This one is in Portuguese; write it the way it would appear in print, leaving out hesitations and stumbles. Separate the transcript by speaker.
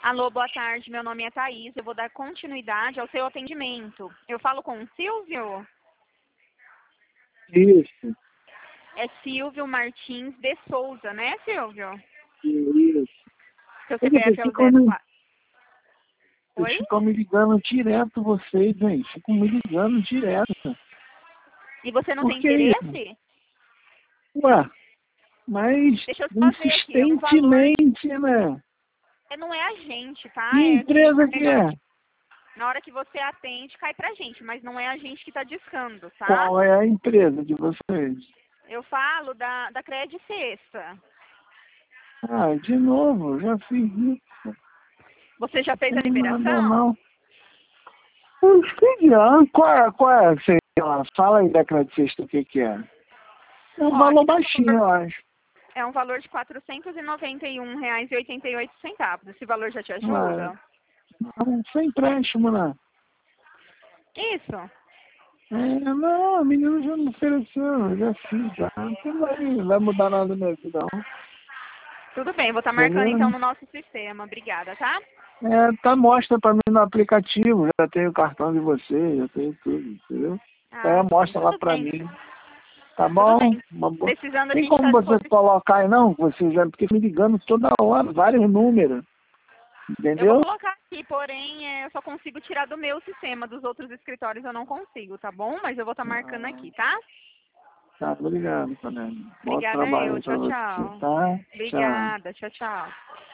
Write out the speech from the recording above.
Speaker 1: Alô, boa tarde. Meu nome é Thaís. Eu vou dar continuidade ao seu atendimento. Eu falo com o Silvio?
Speaker 2: Isso,
Speaker 1: É Silvio Martins de Souza, né, Silvio?
Speaker 2: isso.
Speaker 1: Seu
Speaker 2: Eles
Speaker 1: CPF é o
Speaker 2: ficam me,
Speaker 1: 04.
Speaker 2: eles
Speaker 1: Oi?
Speaker 2: ficam me ligando direto, vocês, hein? Ficam me ligando direto.
Speaker 1: E você não
Speaker 2: Por
Speaker 1: tem
Speaker 2: que isso?
Speaker 1: interesse?
Speaker 2: Ué, mas
Speaker 1: Deixa eu só ver aqui. É um valor.
Speaker 2: insistentemente, né?
Speaker 1: Não é a gente, tá?
Speaker 2: Que
Speaker 1: É que
Speaker 2: empresa que é?
Speaker 1: na hora que você atende, cai pra gente, mas não é a gente que tá discando, tá?
Speaker 2: Qual é a empresa de vocês?
Speaker 1: Eu falo da Cred Sexta.
Speaker 2: Ah, de novo, já fiz isso.
Speaker 1: Você já fez
Speaker 2: Não
Speaker 1: a
Speaker 2: tem nada,
Speaker 1: liberação?
Speaker 2: não. Eu sei lá. Qual é? Sei lá. Fala aí da Crédito Sexta o que é. É um
Speaker 1: Ó,
Speaker 2: valor
Speaker 1: aqui tá um
Speaker 2: baixinho,
Speaker 1: valor,
Speaker 2: eu acho.
Speaker 1: é um valor de R$ 491,88. Esse valor já te
Speaker 2: Mas,
Speaker 1: ajuda?
Speaker 2: não, sem empréstimo, né?
Speaker 1: Isso.
Speaker 2: É, não, a menina já me ofereceu, eu já fiz, já. Não vai mudar nada na minha vida, não.
Speaker 1: Tudo bem, vou estar marcando então
Speaker 2: Beleza?
Speaker 1: no nosso sistema. Obrigada, tá?
Speaker 2: É, tá, mostra pra mim no aplicativo, já tenho o cartão de vocês, já tenho tudo, entendeu? É,
Speaker 1: Ah, sim.
Speaker 2: mostra lá
Speaker 1: Tudo
Speaker 2: pra
Speaker 1: bem.
Speaker 2: mim. Tá
Speaker 1: Tudo
Speaker 2: bom?
Speaker 1: bem.
Speaker 2: Uma boa.
Speaker 1: Precisando, a
Speaker 2: Tem
Speaker 1: gente está
Speaker 2: como
Speaker 1: à
Speaker 2: você
Speaker 1: disposição.
Speaker 2: colocar aí, não? Você já, porque me ligando toda hora, vários números,
Speaker 1: Eu vou
Speaker 2: entendeu?
Speaker 1: colocar aqui, porém, eu só consigo tirar do meu sistema. Dos outros escritórios eu não consigo, tá bom? Mas eu vou estar marcando
Speaker 2: Ah,
Speaker 1: aqui, tá?
Speaker 2: tá, obrigado, Fernando. Bom
Speaker 1: Obrigada
Speaker 2: trabalho
Speaker 1: eu.
Speaker 2: aí pra
Speaker 1: Tchau,
Speaker 2: você,
Speaker 1: tchau.
Speaker 2: tá? Tchau.
Speaker 1: Obrigada. Tchau, tchau.